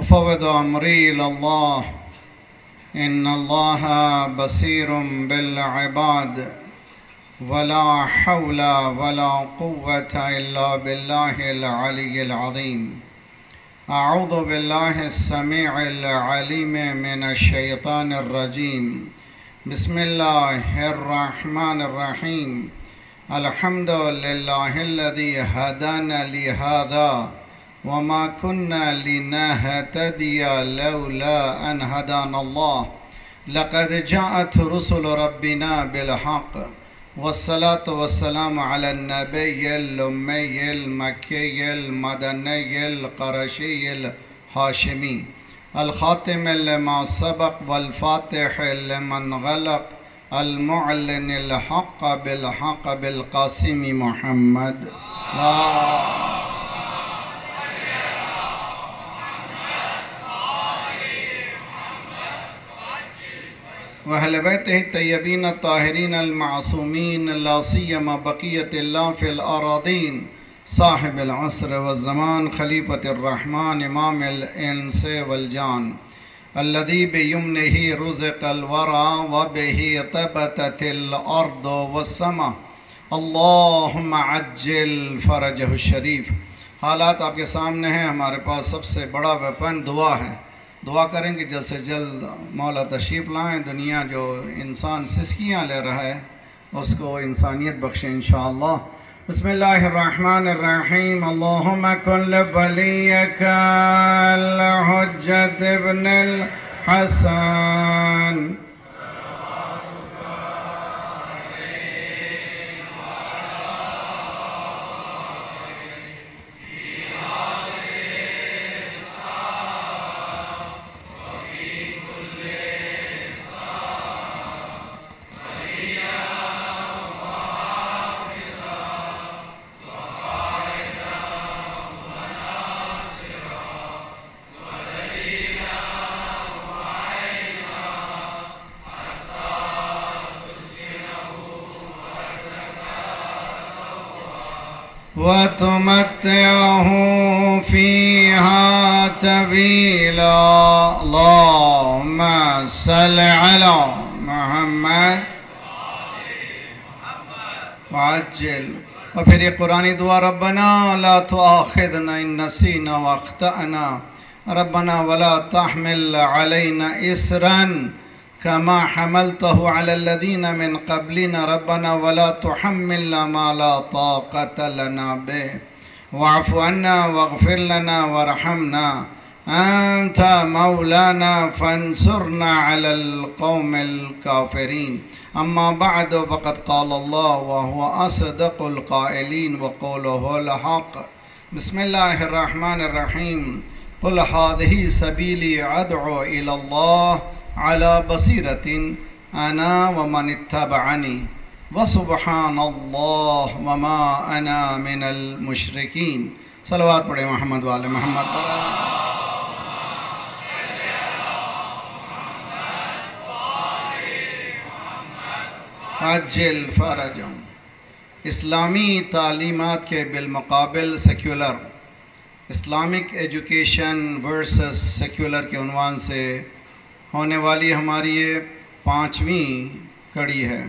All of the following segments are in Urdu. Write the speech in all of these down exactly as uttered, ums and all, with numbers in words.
أفوض أمري إلى الله إن الله بصير بالعباد ولا حول ولا قوة إلا بالله العلي العظيم. أعوذ بالله السميع العليم من الشيطان الرجيم. بسم الله الرحمن الرحيم. الحمد لله الذي هدانا لهذا وما كنا لنهتدي لولا أن هدانا الله. لقد جاءت رسل ربنا بالحق والصلاة والسلام على النبي الأمي المكي المدني القرشي الهاشمي الخاتم لما سبق والفاتح لمن غلق المعلن الحق بالحق بالقاسم محمد. لا وأهل بيته الطيبين الطاهرين المعصومين لا سيما بقية الله في الأراضين صاحب العصر والزمان خليفة الرحمن إمام الإنس والجان الذي بيمنه رزق الورى وبه طبتت الأرض والسماء. اللهم عجل فرجه الشریف. حالات آپ کے سامنے ہیں. ہمارے پاس سب سے بڑا ویپن دعا ہے. دعا کریں کہ جلد سے جلد مولا تشریف لائیں. دنیا جو انسان سسکیاں لے رہا ہے اس کو انسانیت بخشیں انشاءاللہ. بسم اللہ الرحمن الرحیم. اللہم کن لولیک الحجت ابن الحسن وَتُمَتِّعْهُ فِيهَا طَوِيلًا. اللهم صل على محمد وعجل. اور پھر یہ قرآنی دعا ربنا لا تؤاخذنا ان نسینا واخطأنا ربنا ولا تحمل علينا إصرا كما حملته على الذين من قبلنا ربنا ولا تحملنا ما لا طاقة لنا به واعف عنا واغفر لنا وارحمنا أنت مولانا فانصرنا على القوم الكافرين. أما بعد فقد قال الله وهو أصدق القائلين وقوله الحق. بسم الله الرحمن الرحيم. قل هذه سبيلي أدعو إلى الله على بصيرة أنا ومن اتبعني وسبحان الله وما أنا من المشركين. صلوات پڑھیں محمد وآل محمد. عجل فرجم. اسلامی تعلیمات کے بالمقابل secular, Islamic education versus secular کے عنوان سے ہونے والی ہماری یہ پانچویں کڑی ہے.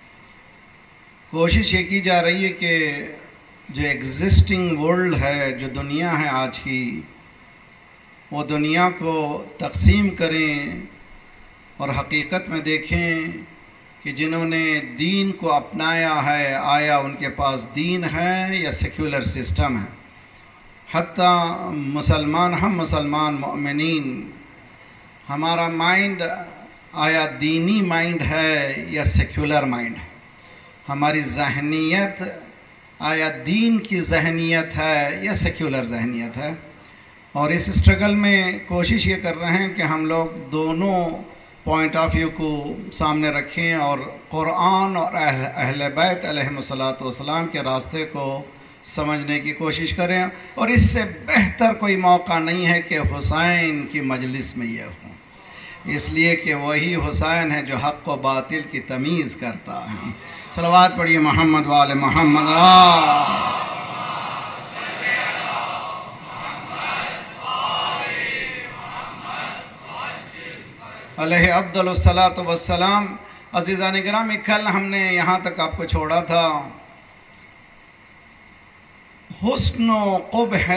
کوشش یہ کی جا رہی ہے کہ جو ایگزسٹنگ ورلڈ ہے، جو دنیا ہے آج کی، وہ دنیا کو تقسیم کریں اور حقیقت میں دیکھیں کہ جنہوں نے دین کو اپنایا ہے آیا ان کے پاس دین ہے یا سیکولر سسٹم ہے. حتیٰ مسلمان، ہم مسلمان مومنین، ہمارا مائنڈ آیا دینی مائنڈ ہے یا سیکولر مائنڈ ہے؟ ہماری ذہنیت آیا دین کی ذہنیت ہے یا سیکولر ذہنیت ہے؟ اور اس اسٹرگل میں کوشش یہ کر رہے ہیں کہ ہم لوگ دونوں پوائنٹ آف ویو کو سامنے رکھیں اور قرآن اور اہل بیت علیہم الصلاۃ والسلام کے راستے کو سمجھنے کی کوشش کریں. اور اس سے بہتر کوئی موقع نہیں ہے کہ حسین کی مجلس میں یہ ہوں، اس لیے کہ وہی حسین ہے جو حق و باطل کی تمیز کرتا ہے. صلوات پڑھیے محمد وآل محمد. علیہ افضل الصلاۃ والسلام۔ عزیزان گرامی، کل ہم نے یہاں تک آپ کو چھوڑا تھا حسن و قبح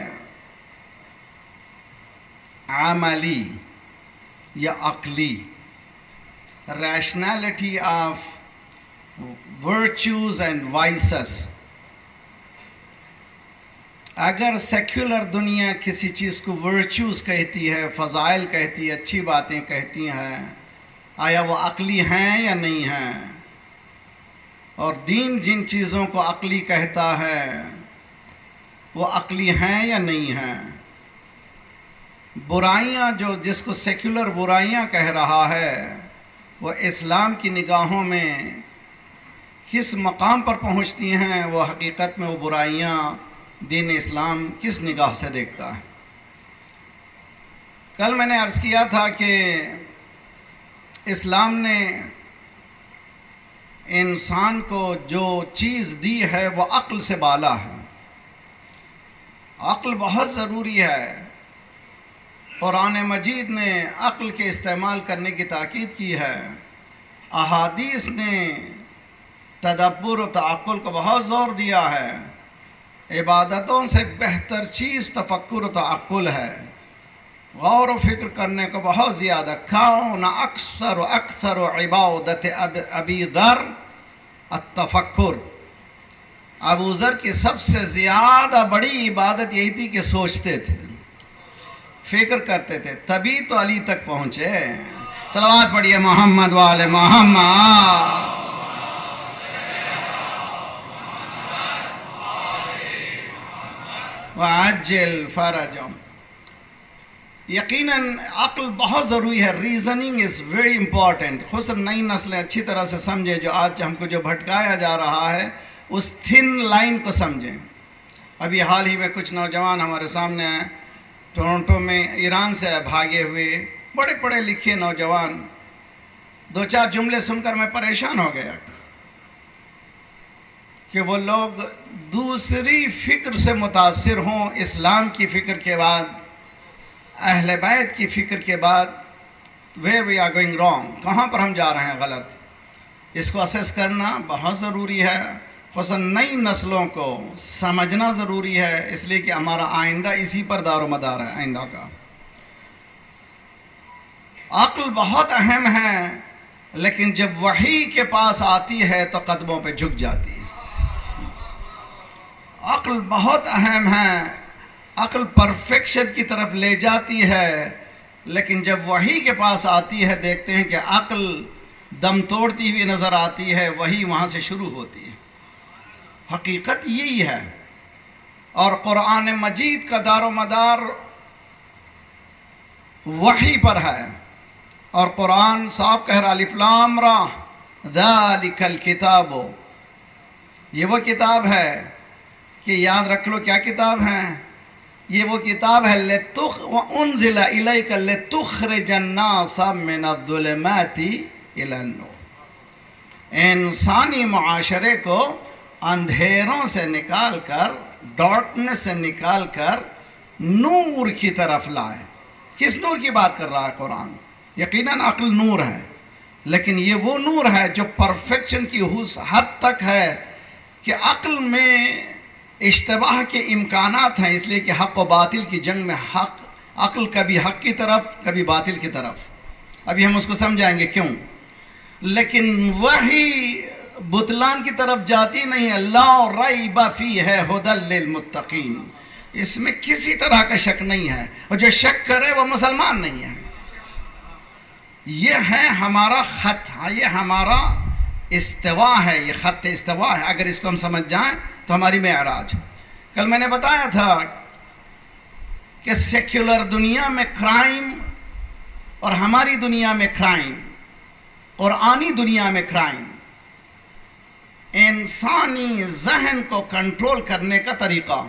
عملی یا عقلی، rationality of virtues and vices. اگر سیکولر دنیا کسی چیز کو ورچوز کہتی ہے، فضائل کہتی ہے، اچھی باتیں کہتی ہیں، آیا وہ عقلی ہیں یا نہیں ہیں؟ اور دین جن چیزوں کو عقلی کہتا ہے وہ عقلی ہیں یا نہیں ہیں؟ برائیاں جو جس کو سیکولر برائیاں کہہ رہا ہے، وہ اسلام کی نگاہوں میں کس مقام پر پہنچتی ہیں؟ وہ حقیقت میں وہ برائیاں دین اسلام کس نگاہ سے دیکھتا ہے؟ کل میں نے عرض کیا تھا کہ اسلام نے انسان کو جو چیز دی ہے وہ عقل سے بالا ہے۔ عقل بہت ضروری ہے۔ قرآن مجید نے عقل کے استعمال کرنے کی تاکید کی ہے۔ احادیث نے تدبر و تعقل کو بہت زور دیا ہے۔ عبادتوں سے بہتر چیز تفکر و تعقل ہے، غور و فکر کرنے کو بہت زیادہ۔ کون اکثر و اکثر و عبادت ابی ذر التفکر، ابو ذر کی سب سے زیادہ بڑی عبادت یہی تھی کہ سوچتے تھے، فکر کرتے تھے، تبھی تو علی تک پہنچے۔ صلوات پڑھیے محمد وآل محمد۔ وعجل فرجم۔ یقیناً عقل بہت ضروری ہے۔ Reasoning is very important. خصوصاً نئی نسلیں اچھی طرح سے سمجھیں، جو آج ہم کو جو بھٹکایا جا رہا ہے اس تھن لائن کو سمجھیں۔ ابھی حال ہی میں کچھ نوجوان ہمارے سامنے آئے، ٹورنٹو میں ایران سے بھاگے ہوئے، بڑے پڑھے لکھے نوجوان۔ دو چار جملے سن کر میں پریشان ہو گیا کہ وہ لوگ دوسری فکر سے متاثر ہوں، اسلام کی فکر کے بعد، اہل بیت کی فکر کے بعد۔ where we are going wrong، کہاں پر ہم جا رہے ہیں غلط، اس کو اسیس کرنا بہت ضروری ہے۔ خصوصاً نئی نسلوں کو سمجھنا ضروری ہے، اس لیے کہ ہمارا آئندہ اسی پر دار و مدار ہے۔ آئندہ کا عقل بہت اہم ہے، لیکن جب وحی کے پاس آتی ہے تو قدموں پہ جھک جاتی ہے۔ عقل بہت اہم ہے، عقل پرفیکشن کی طرف لے جاتی ہے، لیکن جب وحی کے پاس آتی ہے دیکھتے ہیں کہ عقل دم توڑتی ہوئی نظر آتی ہے، وہی وہاں سے شروع ہوتی ہے۔ حقیقت یہی ہے، اور قرآن مجید کا دار و مدار وحی پر ہے، اور قرآن صاحب کہہ رہا الف لام را ذالک الکتاب، یہ وہ کتاب ہے کہ یاد رکھ لو کیا کتاب ہے، یہ وہ کتاب ہے لتخ وانزل الیک لتخرج الناس من الظلمات الی النور، انسانی معاشرے کو اندھیروں سے نکال کر، ڈارکنس سے نکال کر نور کی طرف لائے۔ کس نور کی بات کر رہا ہے قرآن؟ یقیناً عقل نور ہے، لیکن یہ وہ نور ہے جو پرفیکشن کی اس حد تک ہے کہ عقل میں اشتباہ کے امکانات ہیں، اس لیے کہ حق و باطل کی جنگ میں حق عقل کبھی حق کی طرف کبھی باطل کی طرف۔ ابھی ہم اس کو سمجھائیں گے کیوں، لیکن وہی بطلان کی طرف جاتی نہیں ہے۔ لا ریب فیہ ھدی للمتقین، اس میں کسی طرح کا شک نہیں ہے، اور جو شک کرے وہ مسلمان نہیں ہے۔ یہ ہے ہمارا خط، یہ ہمارا استوا ہے، یہ خط استوا ہے۔ اگر اس کو ہم سمجھ جائیں تو ہماری معراج۔ کل میں نے بتایا تھا کہ سیکولر دنیا میں کرائم اور ہماری دنیا میں کرائم، قرآنی دنیا میں کرائم، انسانی ذہن کو کنٹرول کرنے کا طریقہ۔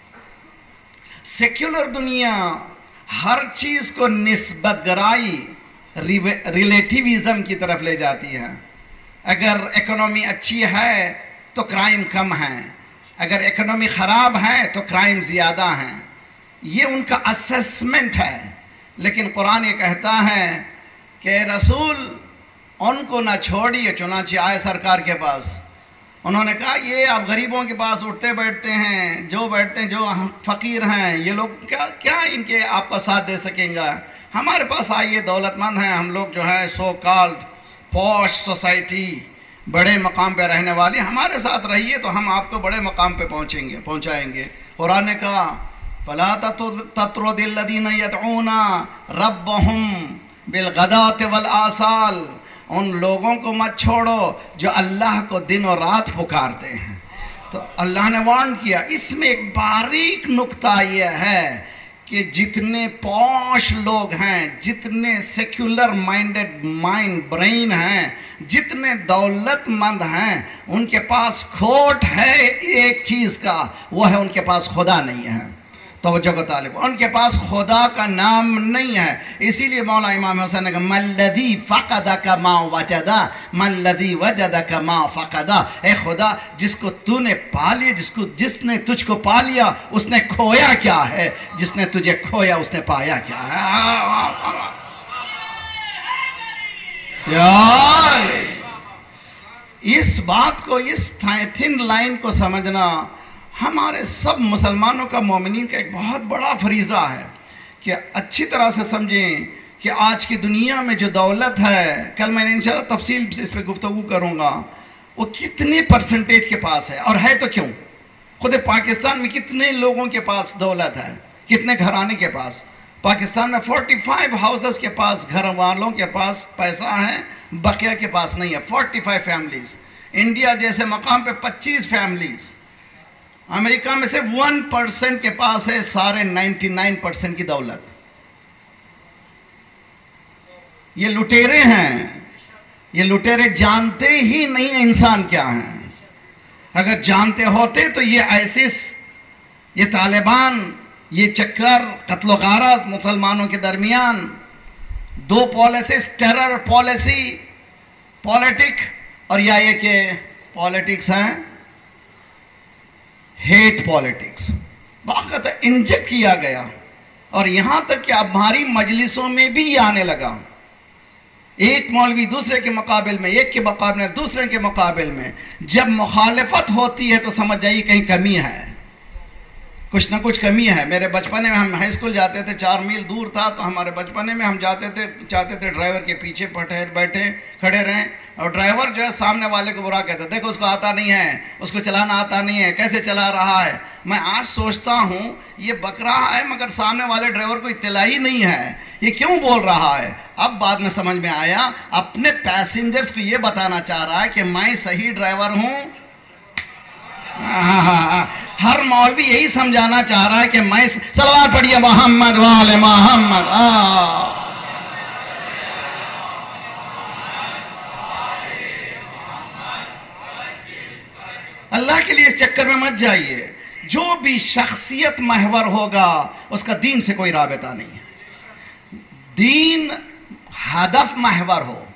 سیکولر دنیا ہر چیز کو نسبت گرائی، ریلیٹیویزم کی طرف لے جاتی ہے۔ اگر اکنومی اچھی ہے تو کرائم کم ہے، اگر اکنومی خراب ہے تو کرائم زیادہ ہیں، یہ ان کا اسسمنٹ ہے۔ لیکن قرآن یہ کہتا ہے کہ رسول ان کو نہ چھوڑیے، چنانچہ آئے سرکار کے پاس. انہوں نے کہا یہ آپ غریبوں کے پاس اٹھتے بیٹھتے ہیں، جو بیٹھتے ہیں، جو فقیر ہیں، یہ لوگ کیا کیا ان کے آپ کا ساتھ دے سکیں گا؟ ہمارے پاس آئیے، دولت مند ہیں ہم لوگ، جو ہیں سو کالڈ پوش سوسائٹی، بڑے مقام پہ رہنے والی، ہمارے ساتھ رہیے تو ہم آپ کو بڑے مقام پہ پہنچیں گے پہنچائیں گے. قرآن نے کہا فَلَا تَطْرُدِ الَّذِينَ يَدْعُونَ رَبَّهُمْ بِالْغَدَاةِ وَالْآصَالِ، ان لوگوں کو مت چھوڑو جو اللہ کو دن اور رات پکارتے ہیں. تو اللہ نے وارن کیا. اس میں ایک باریک نقطہ یہ ہے کہ جتنے پوش لوگ ہیں، جتنے سیکولر مائنڈڈ مائنڈ برین ہیں، جتنے دولت مند ہیں، ان کے پاس کھوٹ ہے ایک چیز کا، وہ ہے ان کے پاس خدا نہیں ہے. توجہ کو طالب، ان کے پاس خدا کا نام نہیں ہے. اسی لیے مولا امام حسین نے کہا مَلَّذِي فَقَدَكَ مَا وَجَدَا مَلَّذِي وَجَدَكَ مَا فَقَدَا. اے خدا، جس کو تو نے پا لیا، جس کو جس نے تجھ کو پا لیا اس نے کھویا کیا ہے؟ جس نے تجھے کھویا اس نے پایا کیا ہے؟ اس بات کو، اس تھن لائن کو سمجھنا ہمارے سب مسلمانوں کا، مومنین کا ایک بہت بڑا فریضہ ہے کہ اچھی طرح سے سمجھیں کہ آج کی دنیا میں جو دولت ہے، کل میں نے انشاءاللہ تفصیل سے اس پہ گفتگو کروں گا، وہ کتنے پرسنٹیج کے پاس ہے، اور ہے تو کیوں. خود پاکستان میں کتنے لوگوں کے پاس دولت ہے، کتنے گھرانے کے پاس. پاکستان میں فورٹی فائیو ہاؤسز کے پاس، گھر والوں کے پاس پیسہ ہے، بقیہ کے پاس نہیں ہے. Forty five families. انڈیا جیسے مقام پہ پچیس فیملیز. امریکہ میں صرف ون پرسنٹ کے پاس ہے سارے نائنٹی نائن پرسنٹ کی دولت. یہ لٹیرے ہیں، یہ لٹیرے جانتے ہی نہیں ہیں انسان کیا ہیں. اگر جانتے ہوتے تو یہ آئسس، یہ طالبان، یہ چکر، قتل و غارت مسلمانوں کے درمیان، دو پالیسیز، ٹیرر پالیسی، پولیٹک، اور یا یہ کہ پالیٹکس ہیں ہیٹ پالیٹکس، باقاعدہ انجیکٹ کیا گیا. اور یہاں تک کہ اب ہماری مجلسوں میں بھی یہ آنے لگا. ایک مولوی دوسرے کے مقابل میں، ایک کے مقابل میں، دوسرے کے مقابل میں جب مخالفت ہوتی ہے تو سمجھ جائیے کہیں کمی ہے، کچھ نہ کچھ کمی ہے. میرے بچپنے میں ہم ہائی اسکول جاتے تھے، چار میل دور تھا، تو ہمارے بچپنے میں ہم جاتے تھے، چاہتے تھے ڈرائیور کے پیچھے بیٹھے کھڑے رہیں، اور ڈرائیور جو ہے سامنے والے کو برا کہتا ہے، دیکھو اس کو آتا نہیں ہے، اس کو چلانا آتا نہیں ہے، کیسے چلا رہا ہے. میں آج سوچتا ہوں یہ بک رہا ہے مگر سامنے والے ڈرائیور کو اطلاع ہی نہیں ہے، یہ کیوں بول رہا ہے. اب بعد میں سمجھ میں آیا، اپنے پیسنجرز کو یہ بتانا چاہ رہا ہے کہ میں صحیح ڈرائیور ہوں. ہر مولوی یہی سمجھانا چاہ رہا ہے کہ میں، صلوات پڑھیے محمد والے محمد. اللہ کے لیے اس چکر میں مت جائیے. جو بھی شخصیت محور ہوگا اس کا دین سے کوئی رابطہ نہیں ہے. دین ہدف محور ہو.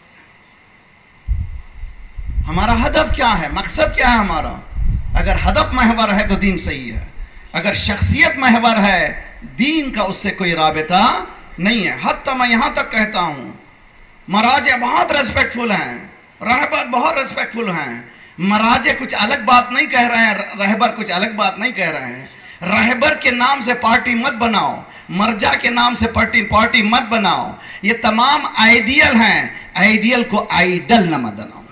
ہمارا ہدف کیا ہے، مقصد کیا ہے ہمارا؟ اگر ہدف محور ہے تو دین صحیح ہے. اگر شخصیت محور ہے، دین کا اس سے کوئی رابطہ نہیں ہے. حتیٰ میں یہاں تک کہتا ہوں مراجع بہت ریسپیکٹفل ہیں، راہبات بہت ریسپیکٹفل ہیں. مراجع کچھ الگ بات نہیں کہہ رہے ہیں، رہبر کچھ الگ بات نہیں کہہ رہے ہیں. رہبر کے نام سے پارٹی مت بناؤ، مرجع کے نام سے پارٹی پارٹی مت بناؤ. یہ تمام آئیڈیل ہیں، آئیڈیل کو آئیڈل نہ مت بناؤ.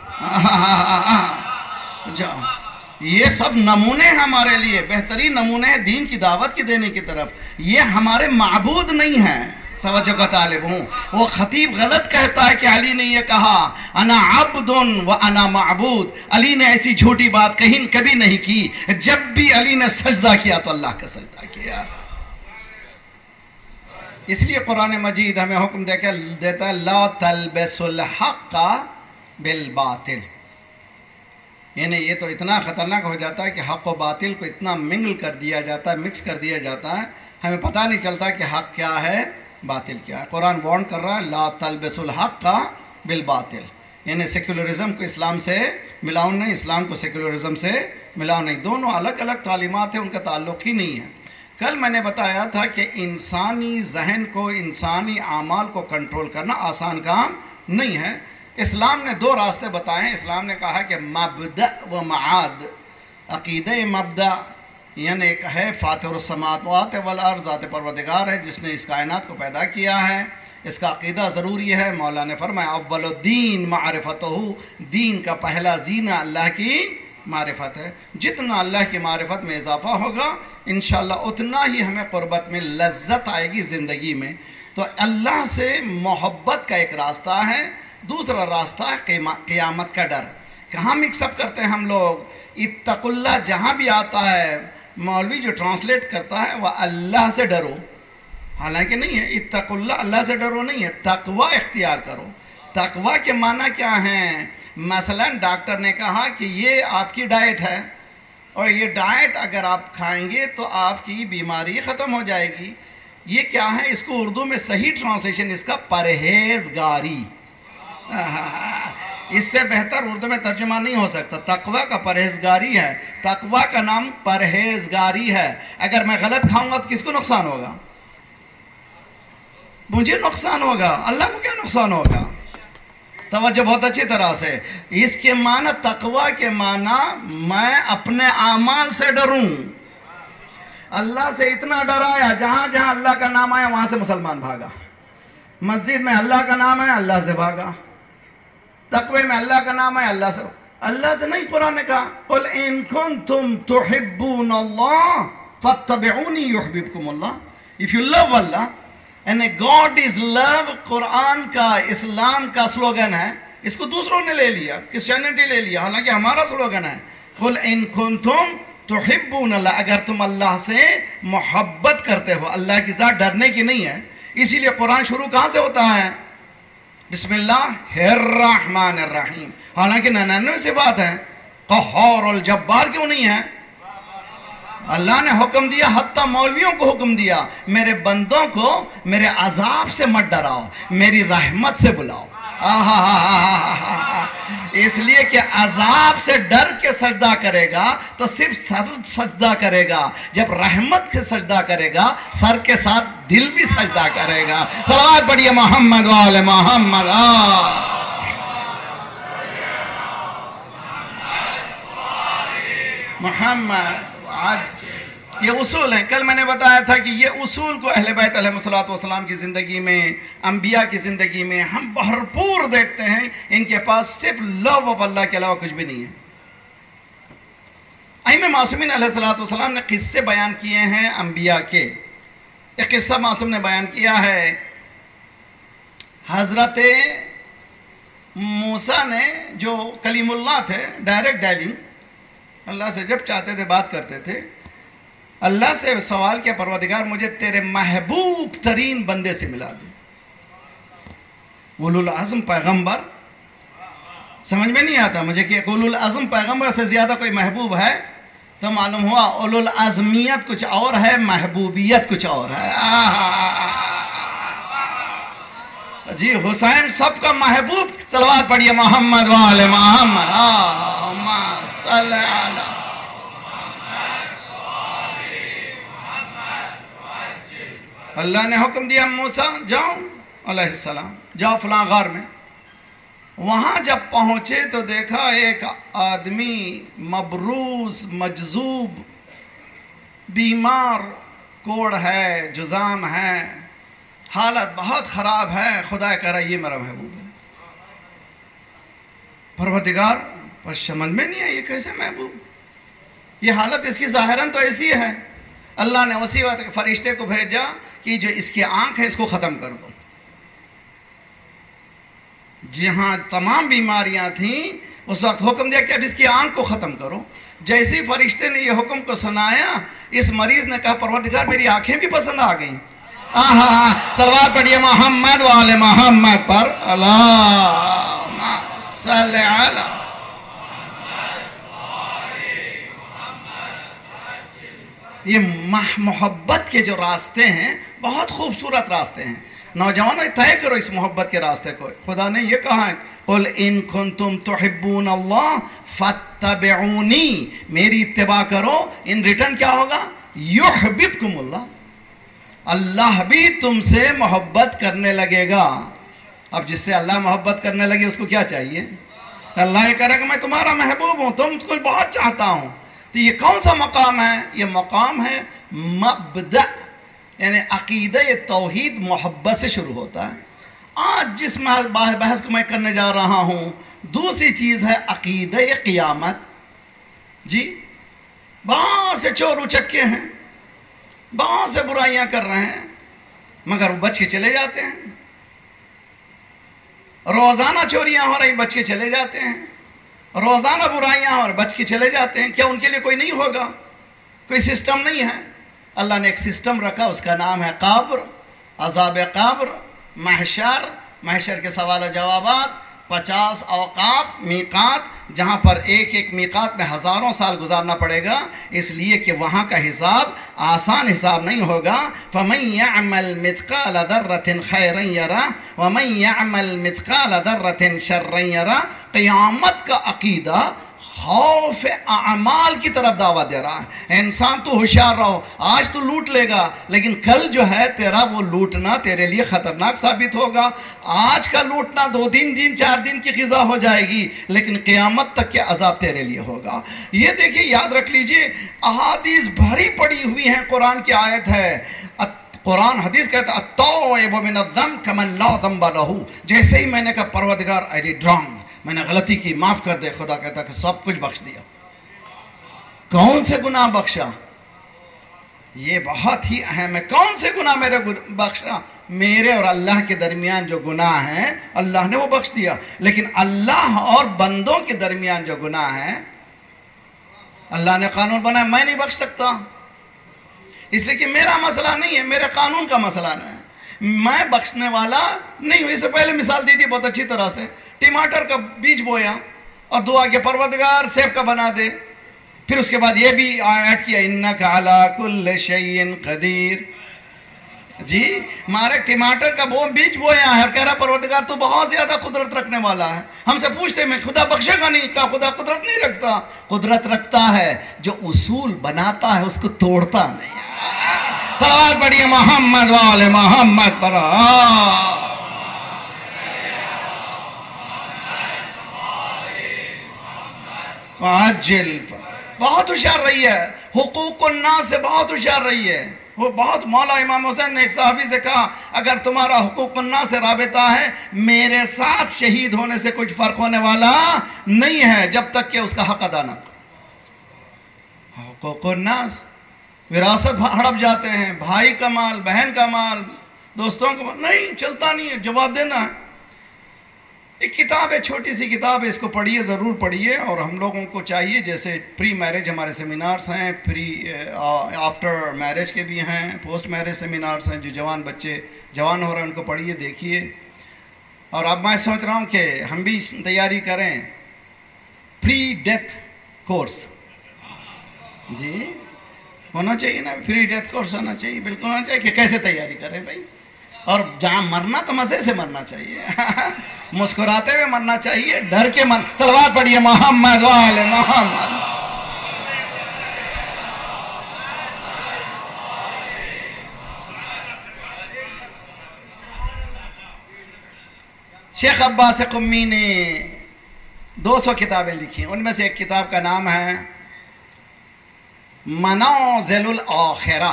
جاؤ، یہ سب نمونے ہیں ہمارے لیے، بہترین نمونے ہیں دین کی دعوت کی دینے کی طرف. یہ ہمارے معبود نہیں ہیں. توجہ کا طالب ہوں. وہ خطیب غلط کہتا ہے کہ علی نے یہ کہا انا عبد و انا معبود. علی نے ایسی جھوٹی بات کہیں کبھی نہیں کی. جب بھی علی نے سجدہ کیا تو اللہ کا سجدہ کیا. اس لیے قرآن مجید ہمیں حکم دے کے دیتا ہے لا تلبسوا الحق بالباطل. یعنی یہ تو اتنا خطرناک ہو جاتا ہے کہ حق و باطل کو اتنا منگل کر دیا جاتا ہے، مکس کر دیا جاتا ہے، ہمیں پتہ نہیں چلتا کہ حق کیا ہے، باطل کیا ہے. قرآن وارن کر رہا ہے لا تلبسوا الحق بالباطل. یعنی سیکولرزم کو اسلام سے ملاؤ نہیں، اسلام کو سیکولرزم سے ملاؤ نہیں. دونوں الگ الگ تعلیمات ہیں، ان کا تعلق ہی نہیں ہے. کل میں نے بتایا تھا کہ انسانی ذہن کو، انسانی اعمال کو کنٹرول کرنا آسان کام نہیں ہے. اسلام نے دو راستے بتائے ہیں. اسلام نے کہا کہ مبدأ و معاد. عقیدہ مبدأ یعنی ایک ہے فاطر السماوات والارض، ذات پروردگار ہے جس نے اس کائنات کو پیدا کیا ہے، اس کا عقیدہ ضروری ہے. مولا نے فرمایا اول الدین معرفتہ، دین کا پہلا زینہ اللہ کی معرفت ہے. جتنا اللہ کی معرفت میں اضافہ ہوگا انشاءاللہ اتنا ہی ہمیں قربت میں لذت آئے گی زندگی میں. تو اللہ سے محبت کا ایک راستہ ہے، دوسرا راستہ ہے قیامت کا ڈر. کہاں مکس اپ کرتے ہیں ہم لوگ؟ اتقوا اللہ جہاں بھی آتا ہے مولوی جو ٹرانسلیٹ کرتا ہے وہ اللہ سے ڈرو، حالانکہ نہیں ہے. اتقوا اللہ، اللہ سے ڈرو نہیں ہے، تقوی اختیار کرو. تقوی کے معنی کیا ہیں؟ مثلا ڈاکٹر نے کہا کہ یہ آپ کی ڈائٹ ہے اور یہ ڈائٹ اگر آپ کھائیں گے تو آپ کی بیماری ختم ہو جائے گی. یہ کیا ہے؟ اس کو اردو میں صحیح ٹرانسلیشن اس کا پرہیزگاری. اس سے بہتر اردو میں ترجمہ نہیں ہو سکتا. تقوی کا پرہیزگاری ہے. تقوی کا نام پرہیزگاری ہے. اگر میں غلط کھاؤں گا تو کس کو نقصان ہوگا؟ مجھے نقصان ہوگا. اللہ کو کیا نقصان ہوگا؟ توجہ بہت اچھی طرح سے. اس کے معنی تقوی کے معنی میں اپنے اعمال سے ڈروں. اللہ سے اتنا ڈرایا جہاں جہاں اللہ کا نام آیا وہاں سے مسلمان بھاگا. مسجد میں اللہ کا نام آیا اللہ سے بھاگا. تقوی میں اللہ کا نام آیا اللہ سے. اللہ سے نہیں. قرآن نے کہا قل ان کنتم تحبون اللہ فاتبعونی یحببکم اللہ. if you love Allah and God is love قرآن کا اسلام کا سلوگن ہے. اس کو دوسروں نے لے لیا، کرسچینٹی لے لیا، حالانکہ ہمارا سلوگن ہے قل ان کنتم تحبون اللہ. اگر تم اللہ سے محبت کرتے ہو، اللہ کی ذات ڈرنے کی نہیں ہے. اسی لیے قرآن شروع کہاں سے ہوتا ہے؟ بسم اللہ الرحمن الرحیم. حالانکہ ننانوے صفات ہیں. قہار الجبار کیوں نہیں ہے؟ اللہ نے حکم دیا، حتیٰ مولویوں کو حکم دیا میرے بندوں کو میرے عذاب سے مت ڈراؤ، میری رحمت سے بلاؤ. اس لیے کہ عذاب سے ڈر کے سجدہ کرے گا تو صرف سر سجدہ کرے گا، جب رحمت سے سجدہ کرے گا سر کے ساتھ دل بھی سجدہ کرے گا. صلوات پڑھیے محمد وآل محمد. محمد. آج یہ اصول ہیں. کل میں نے بتایا تھا کہ یہ اصول کو اہل بیت علیہ الصلوۃ والسلام کی زندگی میں، انبیاء کی زندگی میں ہم بھرپور دیکھتے ہیں. ان کے پاس صرف لو آف اللہ کے علاوہ کچھ بھی نہیں ہے. ائمہ معصومین علیہ الصلوۃ والسلام نے قصے بیان کیے ہیں انبیاء کے. ایک قصہ معصوم نے بیان کیا ہے. حضرت موسیٰ نے جو کلیم اللہ تھے، ڈائریکٹ ڈائلنگ، اللہ سے جب چاہتے تھے بات کرتے تھے. اللہ سے سوال کیا پروردگار مجھے تیرے محبوب ترین بندے سے ملا دے. اولو العزم پیغمبر سمجھ میں نہیں آتا مجھے کہ اولو العزم پیغمبر سے زیادہ کوئی محبوب ہے، تو معلوم ہوا اولو العزمیت کچھ اور ہے، محبوبیت کچھ اور ہے. جی حسین سب کا محبوب. صلوات پڑھیے محمد وآل محمد. اللہم صل علی. اللہ نے حکم دیا موسیٰ جاؤ علیہ السلام، جاؤ فلاں غار میں. وہاں جب پہنچے تو دیکھا ایک آدمی مبروز، مجذوب، بیمار، کوڑ ہے، جزام ہے، حالت بہت خراب ہے. خدا کہہ رہا یہ میرا محبوب ہے. پروردگار پر سمجھ میں نہیں ہے یہ کیسے محبوب؟ یہ حالت اس کی ظاہراً تو ایسی ہے. اللہ نے اسی وقت فرشتے کو بھیجا کہ جو اس کی آنکھ ہے اس کو ختم کر دو. جہاں تمام بیماریاں تھیں اس وقت حکم دیا کہ اب اس کی آنکھ کو ختم کرو. جیسے فرشتے نے یہ حکم کو سنایا اس مریض نے کہا پروردگار میری آنکھیں بھی پسند آ گئیں. آہا صلوات پڑھیے محمد وآل محمد پر. اللہم صل علی. یہ محبت کے جو راستے ہیں بہت خوبصورت راستے ہیں. نوجوانوں طے کرو اس محبت کے راستے کو. خدا نے یہ کہا ہے قل ان کنتم تحبون اللہ فاتبعونی، میری اتباع کرو. ان ریٹرن کیا ہوگا؟ युहब्बिबकुम अल्लाह, अल्लाह भी तुमसे मोहब्बत करने लगेगा। अब जिससे अल्लाह मोहब्बत करने लगे उसको क्या चाहिए? अल्लाह ये कह रहा है कि मैं तुम्हारा महबूब हूँ, तुमको बहुत चाहता हूँ। तो ये कौन सा मकाम है? ये मकाम है मबदा, यानी अकीदा तौहीद मोहब्बत से शुरू होता है। आज जिस बहस को मैं करने जा रहा हूँ, दूसरी चीज़ है अकीदा क़ियामत। जी, बहुत से चोर उचक्के हैं, बहुत से बुराइयां कर रहे हैं, मगर वो बच के चले जाते हैं। रोजाना चोरियां हो रही, बच के चले जाते हैं। रोजाना बुराइयां हो रही, बच के चले जाते हैं। क्या उनके लिए कोई नहीं होगा? कोई सिस्टम नहीं है? अल्लाह ने एक सिस्टम रखा, उसका नाम है कब्र, अज़ाब कब्र, महशर, महशर के सवाल और जवाबात, पचास औकाफ मीकात, जहाँ पर एक एक मीकात में हज़ारों साल गुजारना पड़ेगा, इसलिए कि वहाँ का हिसाब आसान हिसाब नहीं होगा। फ़मन यअमल मिथक़ाल दर्रतिन खैरन यरा वमन यअमल मिथक़ाल दर्रतिन शर्रन यरा। क़यामत का अक़ीदा खौफ अमाल की तरफ दावा दे रहा है। इंसान तो होशियार रहो, आज तो लूट लेगा, लेकिन कल जो है तेरा वो लूटना तेरे लिए खतरनाक साबित होगा। आज का लूटना दो दिन दिन चार दिन की ग़िज़ा हो जाएगी, लेकिन क़यामत तक के अज़ाब तेरे लिए होगा। ये देखिए, याद रख लीजिए, अहादीस भरी पड़ी हुई हैं। कुरान की आयत है, कुरान हदीस कहता है अत्तौइबु मिनज़्ज़ंब कमन ला ज़ंब लहू। जैसे ही मैंने कहा परवरदिगार आई डिड रॉन्ग, मैंने गलती की, माफ़ कर दे, खुदा कहता कि सब कुछ बख्श दिया। कौन से गुनाह बख्शा? ये बहुत ही अहम है। कौन से गुनाह मेरे बख्शा? मेरे और अल्लाह के दरमियान जो गुनाह हैं, अल्लाह ने वो बख्श दिया। लेकिन अल्लाह और बंदों के दरमियान जो गुनाह है, अल्लाह ने कानून बनाया, मैं नहीं बख्श सकता, इसलिए कि मेरा मसला नहीं है, मेरे कानून का मसला नहीं है, मैं बख्शने वाला नहीं हूँ। इससे पहले मिसाल दी थी बहुत अच्छी तरह से, टमाटर का बीज बोया और दुआ के परवरदिगार सेब का बना दे। फिर उसके बाद ये भी ऐड किया इन्नका अला कुल्लि शैइन कदीर। जी, हमारे टमाटर का वो बीज बोया है और कह रहा परवरदिगार तो बहुत ज्यादा कुदरत रखने वाला है। हमसे पूछते मैं खुदा बख्शेगा नहीं, का खुदा कुदरत नहीं रखता? कुदरत रखता है, जो उसूल बनाता है उसको तोड़ता नहीं। सलावत पढ़िए मोहम्मद वाले मोहम्मद पर। बहुत होशियार रही है, हुकूकुन्नास से बहुत होशियार रही है। वो बहुत, मौला इमाम हुसैन ने एक साहबी से कहा, अगर तुम्हारा हुकूकुन्नास से राबिता है, मेरे साथ शहीद होने से कुछ फर्क होने वाला नहीं है, जब तक कि उसका हक अदा न करो। हुकूकुन्नास, विरासत हड़प जाते हैं, भाई का माल, बहन का माल, दोस्तों का माल, नहीं चलता नहीं है, जवाब देना है। एक किताब है, छोटी सी किताब है, इसको पढ़िए, ज़रूर पढ़िए। और हम लोगों को चाहिए, जैसे प्री मैरिज हमारे सेमिनार्स हैं, प्री आफ्टर मैरिज के भी हैं, पोस्ट मैरिज सेमिनार्स हैं। जो जवान बच्चे जवान हो रहे हैं उनको पढ़िए, देखिए। और अब मैं सोच रहा हूँ कि हम भी तैयारी करें प्री डेथ कोर्स। जी, होना चाहिए ना, प्री डेथ कोर्स होना चाहिए, बिल्कुल होना चाहिए कि कैसे तैयारी करें भाई। और जहाँ मरना तो मज़े से मरना चाहिए मुस्कुराते हुए मरना चाहिए, डर के मर। सलवात पढ़िए मोहम्मद वाले मोहम्मद। शेख अब्बास कुम्मी ने दो सौ किताबें लिखी, उनमें से एक किताब का नाम है मनाज़िलुल आखिरा,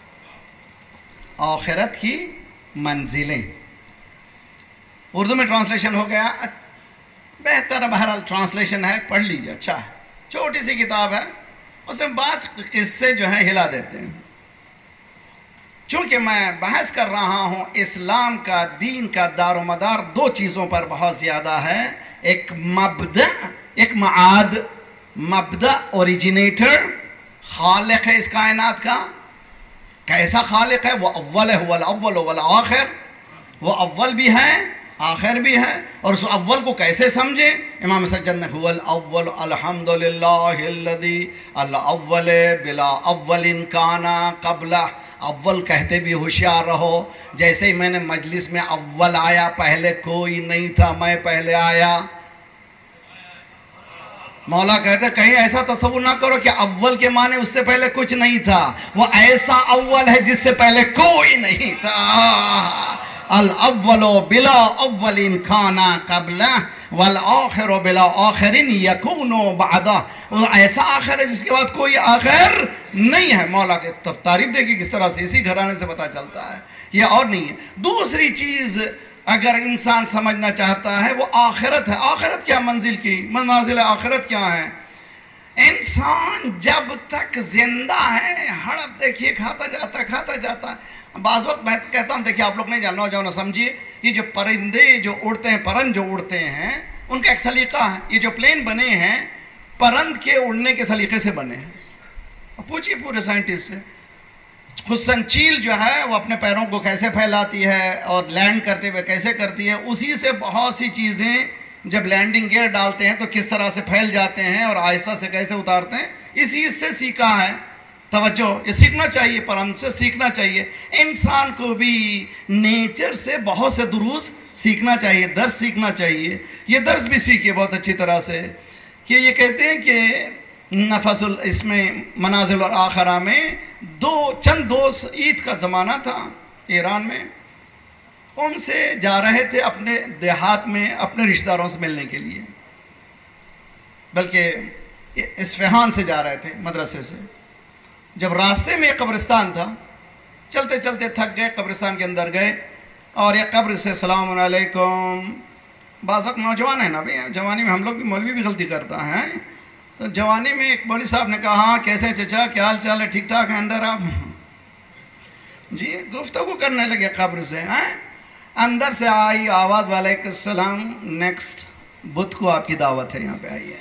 आखिरत की मंजिलें। उर्दू में ट्रांसलेशन हो गया, बेहतर बहरहाल ट्रांसलेशन है, पढ़ लीजिए, अच्छा है। छोटी सी किताब है, उसमें बात किस्से जो है हिला देते हैं। चूँकि मैं बहस कर रहा हूँ, इस्लाम का, दीन का दारोमदार दो चीज़ों पर बहुत ज़्यादा है, एक मबदा, एक माद। मबदा ओरिजिनेटर, खालिक है इस कायनात का। कैसा खालिक है? वो अव्वल है, हुवल अव्वल वल आखिर, वो अव्वल भी है आखिर भी है। और उस अव्वल को कैसे समझे? इमाम सज्जद ने हुवल अव्वल अल्हम्दुलिल्लाहिल्लज़ी अल अव्वल बिला अव्वलिन काना क़ब्ला। अव्वल कहते भी होशियार रहो, जैसे ही मैंने मजलिस में अव्वल आया, पहले कोई नहीं था, मैं पहले आया। مولا کہتے ہیں کہیں ایسا تصور نہ کرو کہ اول کے معنی اس سے پہلے کچھ نہیں تھا، وہ ایسا اول ہے جس سے پہلے کوئی نہیں تھا. الاول بلا اول کھانا قبلہ والآخر بلا آخر یکون بعدہ. وہ ایسا آخر ہے جس کے بعد کوئی آخر نہیں ہے. مولا کے تعریف دیکھیں کس طرح سے، اسی گھرانے سے پتہ چلتا ہے یہ اور نہیں ہے. دوسری چیز اگر انسان سمجھنا چاہتا ہے وہ آخرت ہے. آخرت کیا منزل کی منازل آخرت کیا ہے؟ انسان جب تک زندہ ہے ہڑپ دیکھیے کھاتا جاتا کھاتا جاتا ہے. بعض وقت میں کہتا ہوں دیکھیے آپ لوگ نہیں جاننا جاؤ نہ سمجھیے، یہ جو پرندے جو اڑتے ہیں، پرند جو اڑتے ہیں، ان کا ایک سلیقہ ہے. یہ جو پلین بنے ہیں پرند کے اڑنے کے سلیقے سے بنے ہیں. پوچھئے پورے سائنٹسٹ سے. خصوصاً چیل جو ہے وہ اپنے پیروں کو کیسے پھیلاتی ہے اور لینڈ کرتے ہوئے کیسے کرتی ہے، اسی سے بہت سی چیزیں جب لینڈنگ گیئر ڈالتے ہیں تو کس طرح سے پھیل جاتے ہیں اور آہستہ سے کیسے اتارتے ہیں، اسی سے سیکھا ہے. توجہ، یہ سیکھنا چاہیے، پرند سے سیکھنا چاہیے. انسان کو بھی نیچر سے بہت سے دروس سیکھنا چاہیے، درس سیکھنا چاہیے. یہ درس بھی سیکھیے بہت اچھی طرح سے کہ یہ کہتے ہیں کہ نفس اس میں منازل اور آخرہ میں دو چند دوست، عید کا زمانہ تھا ایران میں، ان سے جا رہے تھے اپنے دیہات میں اپنے رشتہ داروں سے ملنے کے لیے، بلکہ اصفہان سے جا رہے تھے مدرسے سے. جب راستے میں ایک قبرستان تھا، چلتے چلتے تھک گئے، قبرستان کے اندر گئے اور ایک قبر سے السلام علیکم. بعض وقت نوجوان ہے نا بھائی، جوانی میں ہم لوگ بھی، مولوی بھی غلطی کرتا ہے. تو جوانی میں ایک مولوی صاحب نے کہا ہاں کیسے چچا، کیا حال چال ہے، ٹھیک ٹھاک ہے، اندر آپ. جی گفتگو کرنے لگے قبر سے. ہیں اندر سے آئی آواز، وعلیکم السلام، نیکسٹ بدھ کو آپ کی دعوت ہے، یہاں پہ آئیے.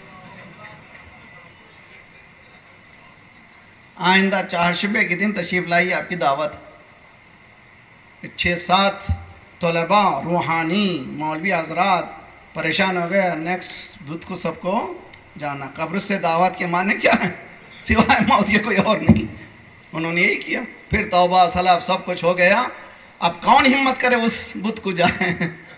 آئندہ چہارشنبے کے دن تشریف لائیے، آپ کی دعوت. چھ سات طلباء روحانی مولوی حضرات پریشان ہو گئے، نیکسٹ بدھ کو سب کو جانا. قبر سے دعوت کے معنی کیا ہے؟ سوائے موت یہ کوئی اور نہیں. انہوں نے یہی کیا. پھر توبہ سلام سب کچھ ہو گیا. اب کون ہمت کرے اس بدھ کو جائے.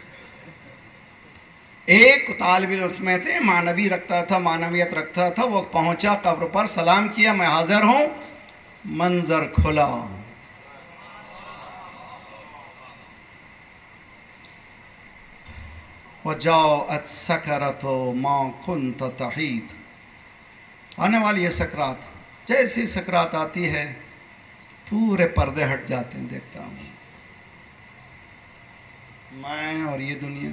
ایک طالب علم میں سے معنوی رکھتا تھا، معنویت رکھتا تھا، وہ پہنچا قبر پر، سلام کیا، میں حاضر ہوں. منظر کھلا. وَجَاءَتْ سَكَرَةُ مَا كُنْتَ تَحِيدُ. آنے والی یہ سکرات، جیسی سکرات آتی ہے پورے پردے ہٹ جاتے ہیں. دیکھتا ہوں میں اور یہ دنیا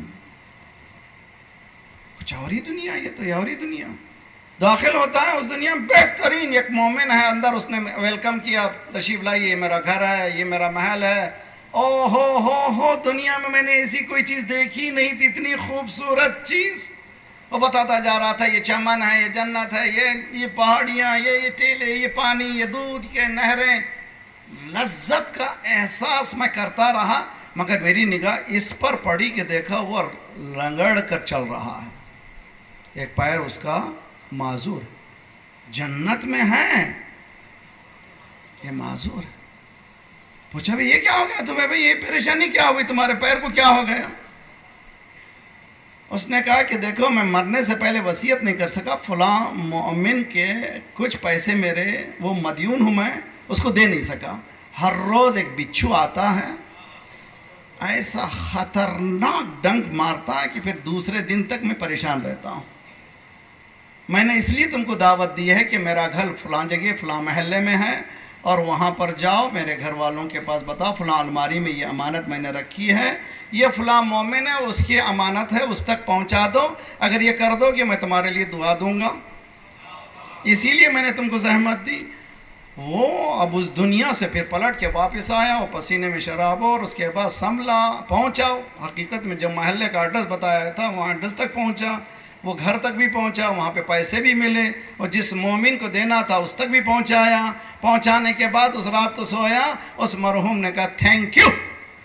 کچھ اور ہی دنیا، یہ تو یہ اور ہی دنیا. داخل ہوتا ہے اس دنیا میں، بہترین ایک مومن ہے اندر، اس نے ویلکم کیا، تشریف لائیے، یہ میرا گھر ہے، یہ میرا محل ہے. او ہو ہو ہو دنیا میں میں نے ایسی کوئی چیز دیکھی نہیں تھی، اتنی خوبصورت چیز. وہ بتاتا جا رہا تھا یہ چمن ہے، یہ جنت ہے، یہ یہ پہاڑیاں، یہ یہ ٹیلے، یہ پانی، یہ دودھ، یہ نہریں. لذت کا احساس میں کرتا رہا، مگر میری نگاہ اس پر پڑی کہ دیکھا وہ رنگڑ کر چل رہا ہے، ایک پیر اس کا معذور ہے. جنت میں ہے، یہ معذور ہے. پوچھا بھئی یہ کیا ہو گیا تمہیں، بھئی یہ پریشانی کیا ہوئی، تمہارے پیر کو کیا ہو گیا؟ اس نے کہا کہ دیکھو میں مرنے سے پہلے وصیت نہیں کر سکا، فلاں مومن کے کچھ پیسے میرے وہ مدیون ہوں، میں اس کو دے نہیں سکا. ہر روز ایک بچھو آتا ہے، ایسا خطرناک ڈنک مارتا ہے کہ پھر دوسرے دن تک میں پریشان رہتا ہوں. میں نے اس لیے تم کو دعوت دی ہے کہ میرا گھر فلاں جگہ فلاں محلے میں ہے، اور وہاں پر جاؤ، میرے گھر والوں کے پاس بتاؤ فلاں الماری میں یہ امانت میں نے رکھی ہے، یہ فلاں مومن ہے، اس کی امانت ہے، اس تک پہنچا دو. اگر یہ کر دو گے میں تمہارے لیے دعا دوں گا، اسی لیے میں نے تم کو زحمت دی. وہ اب اس دنیا سے پھر پلٹ کے واپس آیا، وہ پسینے میں شراب، اور اس کے بعد سنبھلا، پہنچا. حقیقت میں جب محلے کا ایڈریس بتایا تھا وہاں ایڈریس تک پہنچا، وہ گھر تک بھی پہنچا، وہاں پہ پیسے بھی ملے، اور جس مومن کو دینا تھا اس تک بھی پہنچایا. پہنچانے کے بعد اس رات کو سویا، اس مرحوم نے کہا تھینک یو،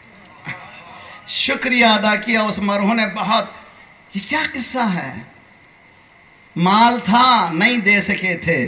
شکریہ ادا کیا. اس مرحوم نے بہت، یہ کیا قصہ ہے، مال تھا نہیں دے سکے تھے،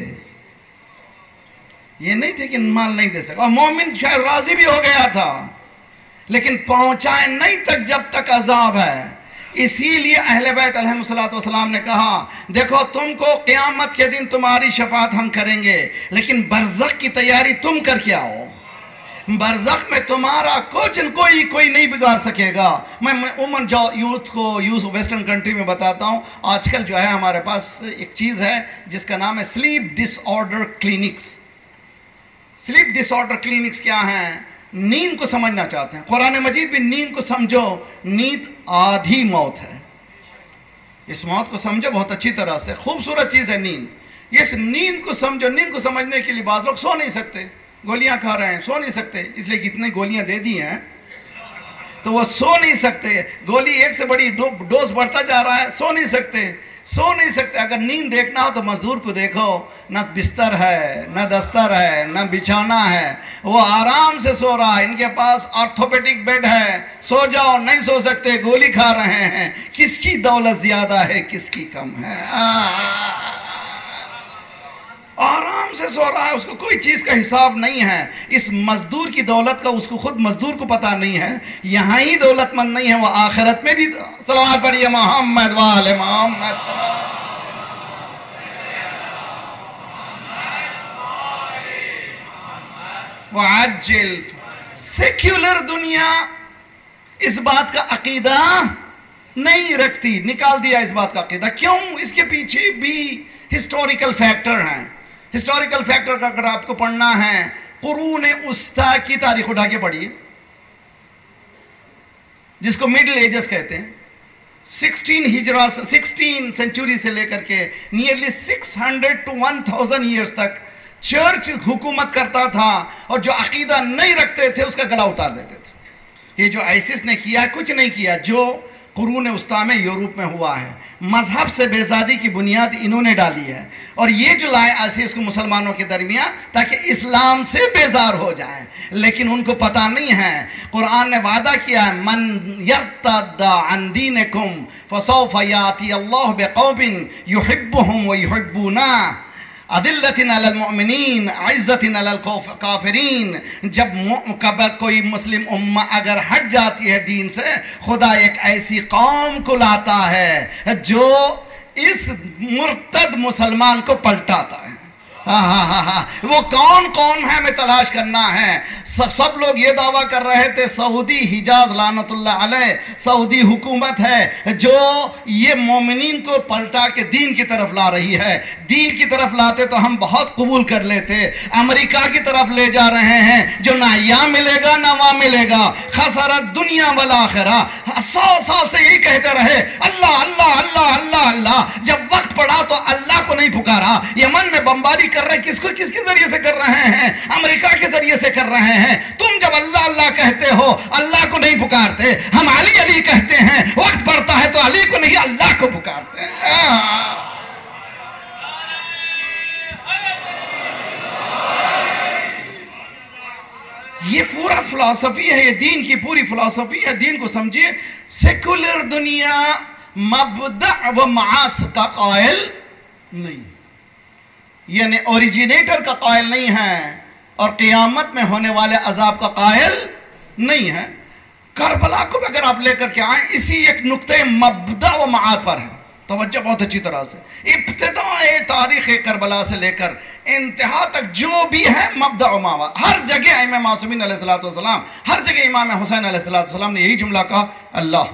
یہ نہیں تھے کہ مال نہیں دے سکے، اور مومن شاید راضی بھی ہو گیا تھا، لیکن پہنچائے نہیں تک جب تک عذاب ہے. اسی لیے اہل بیت علیہ الصلوۃ والسلام نے کہا دیکھو تم کو قیامت کے دن تمہاری شفاعت ہم کریں گے، لیکن برزخ کی تیاری تم کر کے آؤ، برزخ میں تمہارا کچھ کوئی کوئی نہیں بگاڑ سکے گا۔ میں عموماً جو یوتھ کو یوز ویسٹرن کنٹری میں بتاتا ہوں، آج کل جو ہے ہمارے پاس ایک چیز ہے جس کا نام ہے sleep disorder clinics. Sleep disorder clinics کیا ہیں؟ نیند کو سمجھنا چاہتے ہیں۔ قرآن مجید بھی نیند کو سمجھو، نیند آدھی موت ہے، اس موت کو سمجھو بہت اچھی طرح سے، خوبصورت چیز ہے نیند۔ اس نیند کو سمجھو، نیند کو سمجھنے کے لیے بعض لوگ سو نہیں سکتے، گولیاں کھا رہے ہیں، سو نہیں سکتے، اس لیے کتنے گولیاں دے دی ہیں تو وہ سو نہیں سکتے، گولی ایک سے بڑی ڈوز بڑھتا جا رہا ہے، سو نہیں سکتے، سو نہیں سکتے۔ اگر نیند دیکھنا ہو تو مزدور کو دیکھو، نہ بستر ہے، نہ دستر ہے، نہ بچھانا ہے، وہ آرام سے سو رہا ہے، ان کے پاس آرتھوپیڈک بیڈ ہے، سو جاؤ، نہیں سو سکتے، گولی کھا رہے ہیں۔ کس کی دولت زیادہ ہے، کس کی کم ہے؟ آرام سے سو رہا ہے، اس کو کوئی چیز کا حساب نہیں ہے۔ اس مزدور کی دولت کا اس کو خود مزدور کو پتہ نہیں ہے، یہاں ہی دولت مند نہیں ہے، وہ آخرت میں بھی۔ صلوات پڑھیے محمد وآل محمد۔ وعجل سیکولر دنیا اس بات کا عقیدہ نہیں رکھتی، نکال دیا اس بات کا عقیدہ۔ کیوں؟ اس کے پیچھے بھی ہسٹوریکل فیکٹر ہیں۔ ہسٹوریکل فیکٹر کا اگر آپ کو پڑھنا ہے، قرون وسطیٰ کی تاریخ اٹھا کے پڑھیے، جس کو مڈل ایجز کہتے ہیں۔ سکسٹین ہجرہ سکسٹین سینچوری سے لے کر کے nearly six hundred to one thousand years تک چرچ حکومت کرتا تھا، اور جو عقیدہ نہیں رکھتے تھے اس کا گلا اتار دیتے تھے۔ یہ جو آئسس نے کیا کچھ نہیں کیا، جو قرون وسطیٰ میں یورپ میں ہوا ہے، مذہب سے بیزادی کی بنیاد انہوں نے ڈالی ہے، اور یہ جو لائے آئسس کو مسلمانوں کے درمیان تاکہ اسلام سے بیزار ہو جائیں، لیکن ان کو پتہ نہیں ہے۔ قرآن نے وعدہ کیا ہے، من یرتد عن دینکم فسوف یاتی اللہ بقوم یحبہم ویحبونہ اذلۃ علی المؤمنین عزۃ علی الکافرین۔ جب کوئی مسلم امہ اگر ہٹ جاتی ہے دین سے، خدا ایک ایسی قوم کو لاتا ہے جو اس مرتد مسلمان کو پلٹاتا ہے۔ ہاں ہاں ہاں ہاں وہ کون قوم ہے ہمیں تلاش کرنا ہے۔ سب لوگ یہ دعویٰ کر رہے تھے سعودی حجاز لعنت اللہ علیہ سعودی حکومت ہے جو یہ مومنین کو پلٹا کے دین کی طرف لا رہی ہے۔ دین کی طرف لاتے تو ہم بہت قبول کر لیتے، امریکہ کی طرف لے جا رہے ہیں جو نہ یہاں ملے گا نہ وہاں ملے گا، خسرت دنیا والآخرہ۔ سو سال سے یہی کہتے رہے اللہ اللہ اللہ اللہ اللہ، جب وقت پڑا تو اللہ کو نہیں پکارا۔ یمن میں بمباری کر رہے کس کو کس کے ذریعے سے کر رہے ہیں؟ امریکہ کے ذریعے سے کر رہے ہیں۔ تم جب اللہ اللہ کہتے ہو اللہ کو نہیں پکارتے، ہم علی علی کہتے ہیں، وقت پڑتا ہے تو علی کو نہیں اللہ کو پکارتے ہیں۔ یہ پورا فلسفی ہے، یہ دین کی پوری فلسفی ہے۔ دین کو سمجھیے، سیکولر دنیا مبدع و معاص کا قائل نہیں، یعنی اوریجینیٹر کا قائل نہیں ہے، اور قیامت میں ہونے والے عذاب کا قائل نہیں ہے۔ کربلا کو اگر آپ لے کر کے آئیں، اسی ایک نقطہ مبدع و معاد پر ہے، توجہ بہت اچھی طرح سے۔ ابتداء تاریخ کربلا سے لے کر انتہا تک جو بھی ہے مبدع و معاد، ہر جگہ امام معصومین علیہ السلام، ہر جگہ امام حسین علیہ السلام نے یہی جملہ کہا، اللہ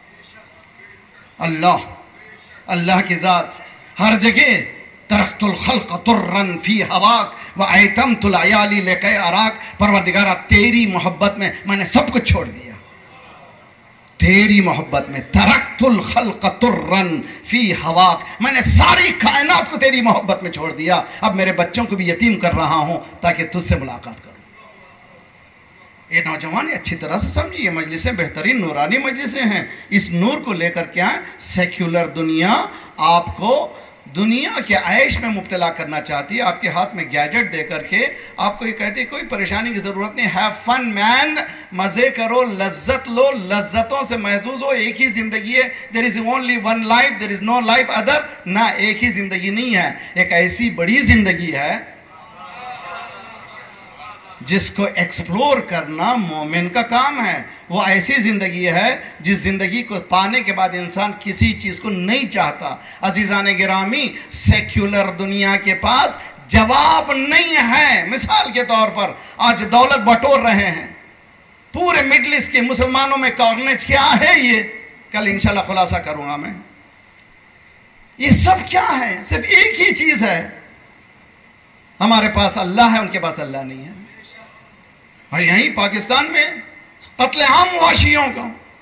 اللہ اللہ کی ذات۔ ہر جگہ ترکت الخلق طرًا فی ہواک وایتمت العیالی لکی اراک، پروردگارہ تیری محبت میں میں نے سب کچھ چھوڑ دیا، تیری محبت میں ترکت الخلق طرًا فی ہواک، میں نے ساری کائنات کو تیری محبت میں چھوڑ دیا، اب میرے بچوں کو بھی یتیم کر رہا ہوں تاکہ تجھ سے ملاقات کروں۔ یہ نوجوان اچھی طرح سے سمجھیے، یہ مجلسیں بہترین نورانی مجلسیں ہیں، اس نور کو لے کر کے آئیں۔ سیکولر دنیا آپ کو دنیا کے عیش میں مبتلا کرنا چاہتی ہے، آپ کے ہاتھ میں گیجٹ دے کر کے آپ کو یہ کہتی ہے کوئی پریشانی کی ضرورت نہیں، ہیو فن مین، مزے کرو، لذت لو، لذتوں سے محظوظ ہو، ایک ہی زندگی ہے، there is only one life, there is no life other، نہ ایک ہی زندگی نہیں ہے، ایک ایسی بڑی زندگی ہے جس کو ایکسپلور کرنا مومن کا کام ہے. وہ ایسی زندگی ہے جس زندگی کو پانے کے بعد انسان کسی چیز کو نہیں چاہتا. عزیزان گرامی، سیکولر دنیا کے پاس جواب نہیں ہے. مثال کے طور پر آج دولت بٹور رہے ہیں پورے مڈل ایسٹ کے مسلمانوں میں. کارنیج کیا ہے یہ؟ کل انشاءاللہ خلاصہ کروں گا میں. یہ سب کیا ہے؟ صرف ایک ہی چیز ہے، ہمارے پاس اللہ ہے، ان کے پاس اللہ نہیں ہے. اور یہیں پاکستان میں قتل عام ہوا شیعوں کا،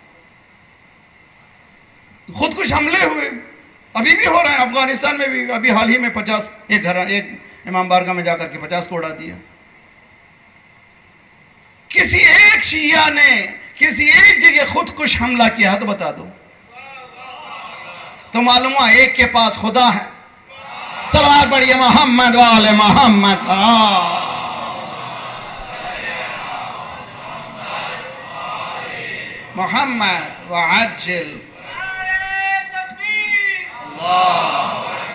خودکش حملے ہوئے ابھی بھی ہو رہے ہیں. افغانستان میں بھی ابھی حال ہی میں پچاس ایک گھر ایک امام بارگاہ میں جا کر کے پچاس کو اڑا دیا. کسی ایک شیعہ نے کسی ایک جگہ خودکش حملہ کیا تو بتا دو، تو معلوم ہوا ایک کے پاس خدا ہے. صلوات پڑھیے محمد والے محمد. محمد وعجل. اللہ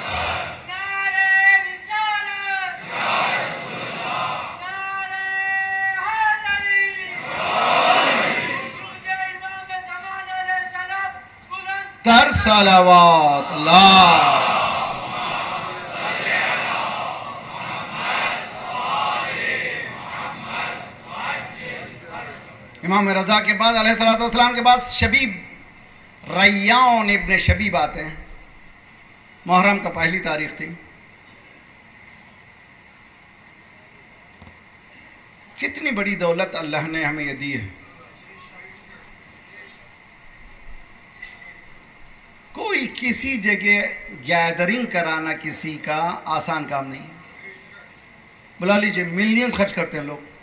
تر صلوات اللہ. امام رضا کے بعد علیہ الصلوۃ والسلام کے بعد شبیب ریان ابن شبیب آتے ہیں. محرم کا پہلی تاریخ تھی. کتنی بڑی دولت اللہ نے ہمیں یہ دی ہے. کوئی کسی جگہ گیدرنگ کرانا کسی کا آسان کام نہیں ہے. بلا لیجئے، ملینز خرچ کرتے ہیں لوگ.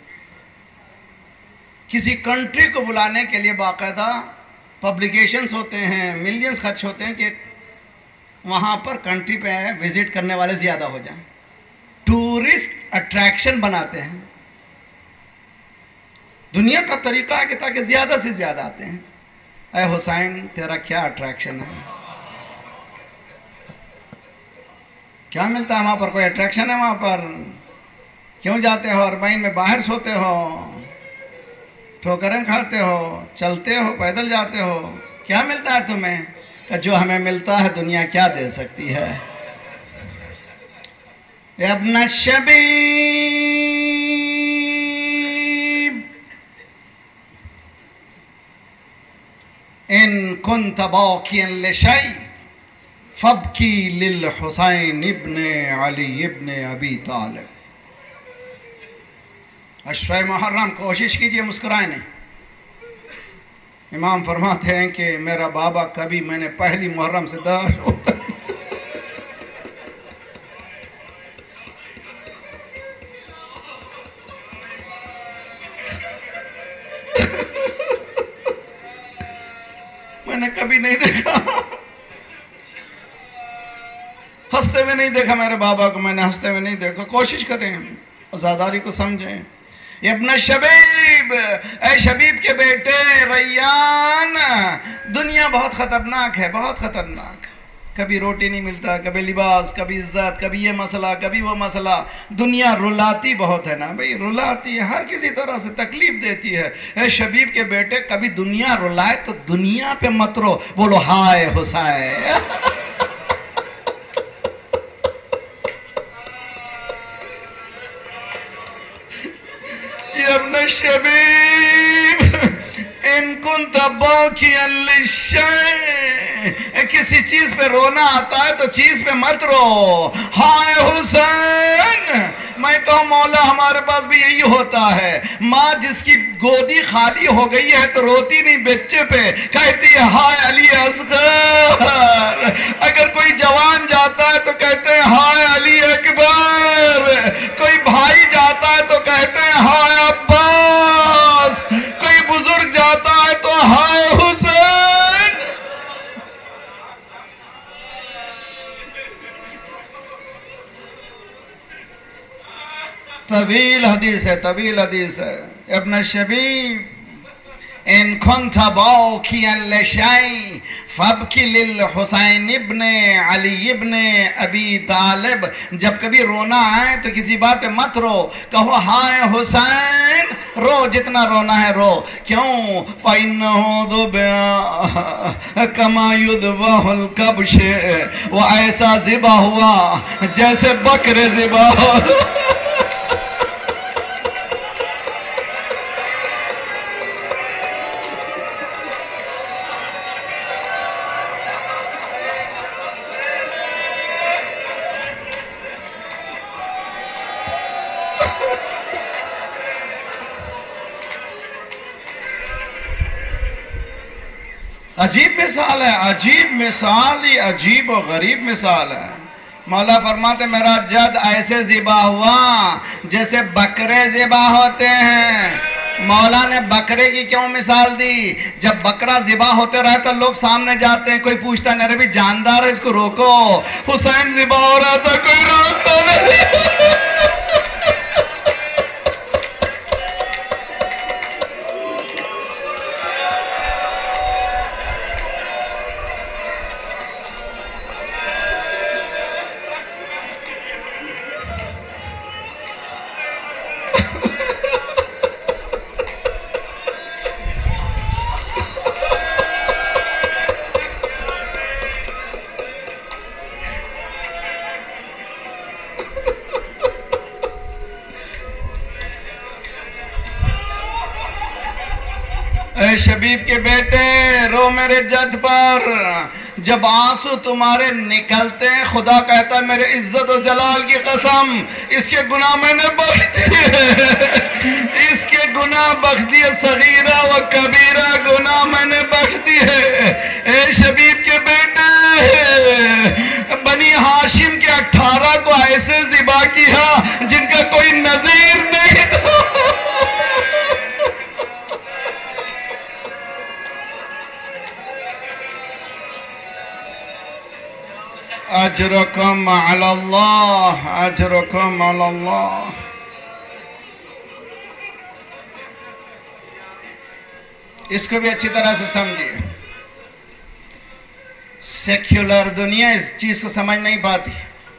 کسی کنٹری کو بلانے کے لیے باقاعدہ پبلیکیشنز ہوتے ہیں، ملینز خرچ ہوتے ہیں کہ وہاں پر کنٹری پہ وزٹ کرنے والے زیادہ ہو جائیں. ٹورسٹ اٹریکشن بناتے ہیں. دنیا کا طریقہ ہے کہ تاکہ زیادہ سے زیادہ آتے ہیں. اے حسین تیرا کیا اٹریکشن ہے؟ کیا ملتا ہے وہاں پر؟ کوئی اٹریکشن ہے وہاں پر؟ کیوں جاتے ہو؟ اربعین میں باہر سوتے ہو، ٹھوکریں کھاتے ہو، چلتے ہو، پیدل جاتے ہو. کیا ملتا ہے تمہیں؟ کہ جو ہمیں ملتا ہے دنیا کیا دے سکتی ہے. ابن الشبیب ان كنت باقيا لشيء فابكي للحسين ابن علی ابن ابی طالب. عشرہ محرم کوشش کیجئے مسکرائیں نہیں. امام فرماتے ہیں کہ میرا بابا کبھی میں نے پہلی محرم سے دار ہوتا میں نے کبھی نہیں دیکھا، ہنستے ہوئے نہیں دیکھا میرے بابا کو. میں نے ہنستے ہوئے نہیں دیکھا. کوشش کریں، آزاداری کو سمجھیں. ابن شبیب، اے شبیب کے بیٹے ریان، دنیا بہت خطرناک ہے، بہت خطرناک. کبھی روٹی نہیں ملتا، کبھی لباس، کبھی عزت، کبھی یہ مسئلہ، کبھی وہ مسئلہ. دنیا رلاتی بہت ہے نا بھئی، رلاتی ہے، ہر کسی طرح سے تکلیف دیتی ہے. اے شبیب کے بیٹے، کبھی دنیا رلائے تو دنیا پہ مت رو، بولو ہائے حسین. ابن الشبیب ان كنت باقيا للشيء، کسی چیز پہ رونا آتا ہے تو چیز پہ مت رو. ہائے حسین. میں کہوں مولا ہمارے پاس بھی یہی ہوتا ہے. ماں جس کی گودی خالی ہو گئی ہے تو روتی نہیں بچے پہ، کہتی ہے ہائے علی اصغر. اگر کوئی جوان جاتا ہے تو کہتے ہیں ہائے علی اکبر. کوئی بھائی جاتا ہے تو کہتے ہیں ہائے عباس. کوئی بزرگ جاتا ہے تو ہائے حسین. طویل حدیث ہے، طویل حدیث ہے. ابن شبیب ان كنت باقيا لشيء فَابْكِ لِلْحُسَيْنِ ابْنِ عَلِيِّ ابْنِ أَبِي طالب، جب کبھی رونا آئے تو کسی بات پہ مت رو، کہو ہائے حسین، رو جتنا رونا ہے رو. کیوں؟ فَإِنَّهُ ذُبِحَ كَمَا يُذْبَحُ الْكَبْشِ، وہ ایسا ذبح ہوا جیسے بکرے ذبح ہو. عجیب مثال ہے، عجیب مثال ہی عجیب و غریب مثال ہے. مولا فرماتے میرا جد ایسے ذبح ہوا جیسے بکرے ذبح ہوتے ہیں. مولا نے بکرے کی کیوں مثال دی؟ جب بکرا ذبح ہوتے رہے تو لوگ سامنے جاتے ہیں، کوئی پوچھتا نہیں بھی جاندار ہے اس کو روکو. حسین ذبح ہو رہا تھا، کوئی روکتا نہیں. اے شبیب کے بیٹے رو میرے جد پر. جب آنسو تمہارے نکلتے ہیں خدا کہتا ہے میرے عزت و جلال کی قسم اس کے گناہ میں نے بخش دیے، اس کے گناہ بخش دیے، صغیرہ و کبیرہ گناہ میں نے بخش دیے. اے شبیب کے بیٹے بنی ہاشم کے اٹھارہ کو ایسے ذبح کیا جن کا کوئی نظیر نہیں تھا. اجرکم علی اللہ، اجرکم علی اللہ. اس کو بھی اچھی طرح سے سمجھیے. سیکولر دنیا اس چیز کو سمجھ نہیں پاتی.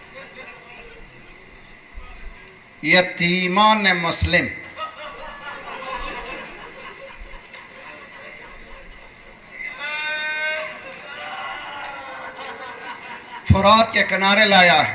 یتیمان مسلم فرات کے کنارے لایا ہے.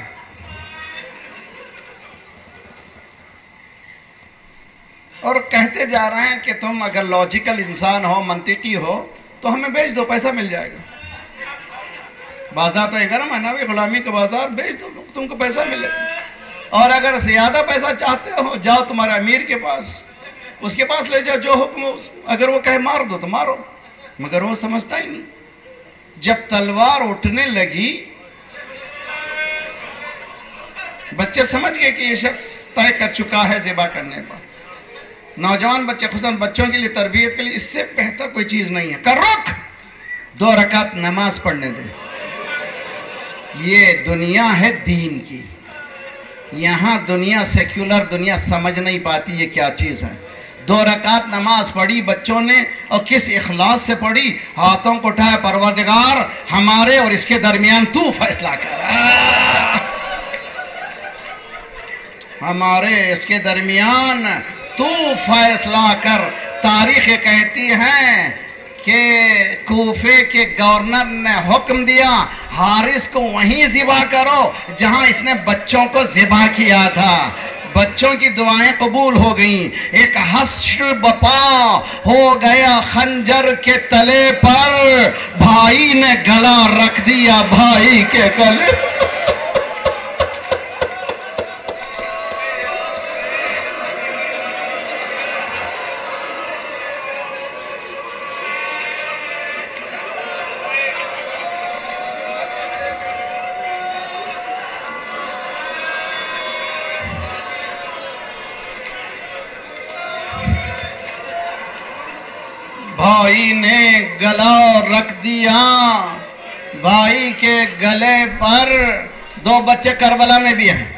اور کہتے جا رہے ہیں کہ تم اگر لاجیکل انسان ہو، منطقی ہو تو ہمیں بیچ دو، پیسہ مل جائے گا. بازار تو ہے گرم ہے نا بھی، غلامی کا بازار، بیچ دو تم کو پیسہ ملے گا. اور اگر زیادہ پیسہ چاہتے ہو جاؤ تمہارے امیر کے پاس، اس کے پاس لے جاؤ، جو حکم ہو، اگر وہ کہے مار دو تو مارو. مگر وہ سمجھتا ہی نہیں. جب تلوار اٹھنے لگی بچے سمجھ گئے کہ یہ شخص طے کر چکا ہے ذبح کرنے پر. نوجوان بچے، خصوصاً بچوں کے لیے تربیت کے لیے اس سے بہتر کوئی چیز نہیں ہے. کر رک، دو رکعت نماز پڑھنے دے. یہ دنیا ہے دین کی. یہاں دنیا سیکولر دنیا سمجھ نہیں پاتی یہ کیا چیز ہے. دو رکعت نماز پڑھی بچوں نے، اور کس اخلاص سے پڑھی. ہاتھوں کو اٹھائے، پروردگار ہمارے اور اس کے درمیان تو فیصلہ کر، ہمارے اس کے درمیان تو فیصلہ کر. تاریخ کہتی ہے کہ کوفے کے گورنر نے حکم دیا حارث کو وہیں ذبح کرو جہاں اس نے بچوں کو ذبح کیا تھا. بچوں کی دعائیں قبول ہو گئیں. ایک حشر بپا ہو گیا خنجر کے تلے پر، بھائی نے گلا رکھ دیا بھائی کے گلے. بھائی نے گلا رکھ دیا بھائی کے گلے پر. دو بچے کربلا میں بھی ہیں.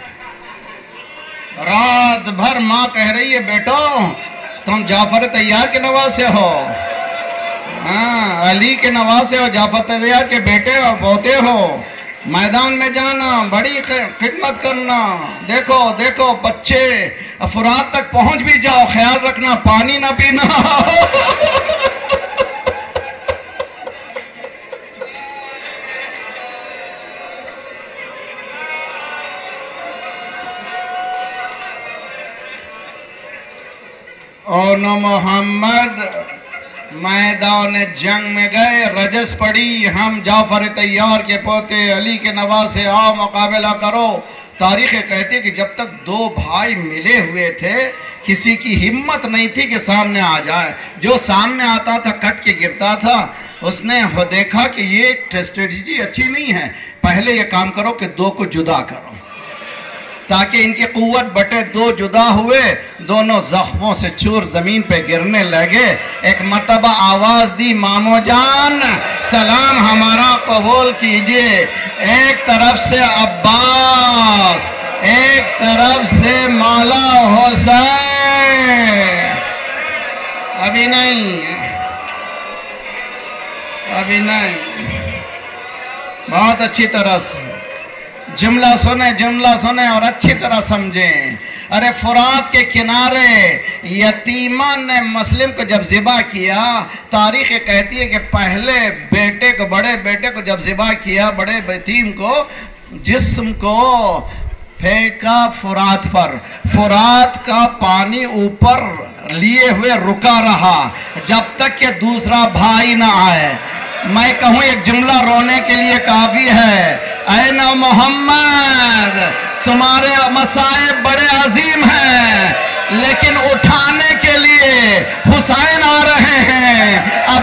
رات بھر ماں کہہ رہی ہے بیٹو تم جعفر طیار کے نواسے ہو. ہاں علی کے نواسے ہو، جعفر تیار کے بیٹے اور پوتے ہو، میدان میں جانا، بڑی خدمت کرنا. دیکھو دیکھو بچے، فرات تک پہنچ بھی جاؤ، خیال رکھنا پانی نہ پینا. اور نو محمد میدان جنگ میں گئے، رجس پڑی، ہم جعفر تیار کے پوتے، علی کے نواسے، آؤ مقابلہ کرو. تاریخ کہتی کہ جب تک دو بھائی ملے ہوئے تھے کسی کی ہمت نہیں تھی کہ سامنے آ جائے. جو سامنے آتا تھا کٹ کے گرتا تھا. اس نے دیکھا کہ یہ اسٹریٹجی اچھی نہیں ہے، پہلے یہ کام کرو کہ دو کو جدا کرو تاکہ ان کی قوت بٹے. دو جدا ہوئے، دونوں زخموں سے چور زمین پہ گرنے لگے. ایک مرتبہ آواز دی، مامو جان سلام ہمارا قبول کیجئے. ایک طرف سے عباس، ایک طرف سے مولا حسین. ابھی نہیں ابھی نہیں بہت اچھی طرح سے جملہ سنیں جملہ سنیں اور اچھی طرح سمجھیں. ارے فرات کے کنارے یتیمان نے مسلم کو جب ذبح کیا، تاریخ کہتی ہے کہ پہلے بیٹے کو، بڑے بیٹے کو جب ذبح کیا، بڑے یتیم کو، جسم کو پھینکا فرات پر. فرات کا پانی اوپر لیے ہوئے رکا رہا جب تک کہ دوسرا بھائی نہ آئے. میں کہوں ایک جملہ رونے کے لیے کافی ہے. اے نو محمد، تمہارے مصائب بڑے عظیم ہیں، لیکن اٹھانے کے لیے حسین آ رہے ہیں.